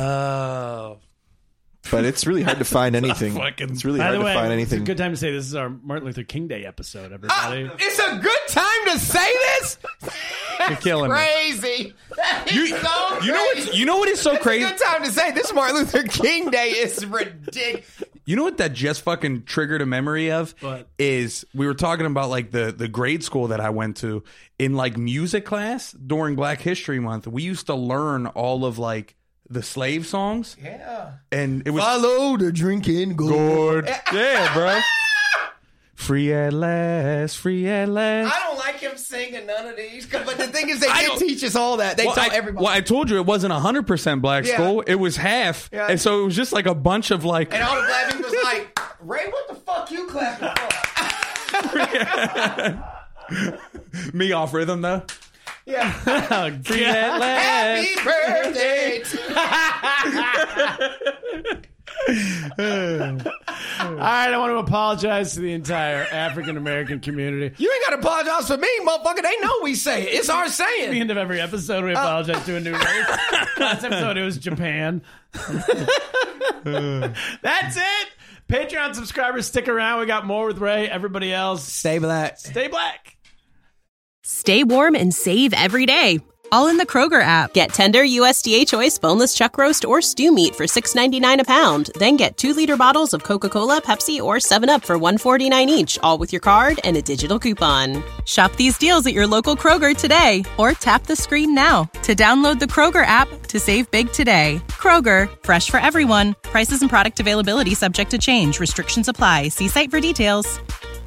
Oh. But it's really hard to find anything. fucking- It's really By hard the to way, find it's a anything. good time to say this is our Martin Luther King Day episode, Ah, everybody. it's a good time to say this. You're killing me. Crazy. That is You, so you know crazy. what? You know what is so It's crazy? a good time to say this Martin Luther King Day is ridiculous. You know what that just fucking triggered a memory of? What? Is we were talking about like the the grade school that I went to in like music class during Black History Month. We used to learn all of like the slave songs, Yeah. and it was Follow the drinking gourd. good. Yeah, bro. Free at last, free at last. I don't like him singing none of these, but the thing is, they I did don't- teach us all that. They Well, taught I, everybody. well, I told you it wasn't one hundred percent black Yeah. school. It was half. Yeah. And so it was just like a bunch of like. And all the black people was like, Ray, what the fuck you clapping for? Me off rhythm, though. Yeah. Free at last. Happy birthday to All right, I want to apologize to the entire African American community. You ain't got to apologize for me, motherfucker. They know we say it. It's our At the saying. end of every episode, we apologize to a new race. Last episode, it was Japan. That's it. Patreon subscribers, stick around. We got more with Ray. Everybody else, Stay black. stay black. Stay warm and save every day. All in the Kroger app. Get tender U S D A choice boneless chuck roast or stew meat for six ninety-nine a pound. Then get two liter bottles of Coca-Cola, Pepsi, or seven up for one forty-nine each, all with your card and a digital coupon. Shop these deals at your local Kroger today, or tap the screen now to download the Kroger app to save big today. Kroger, fresh for everyone. Prices and product availability subject to change. Restrictions apply. See site for details.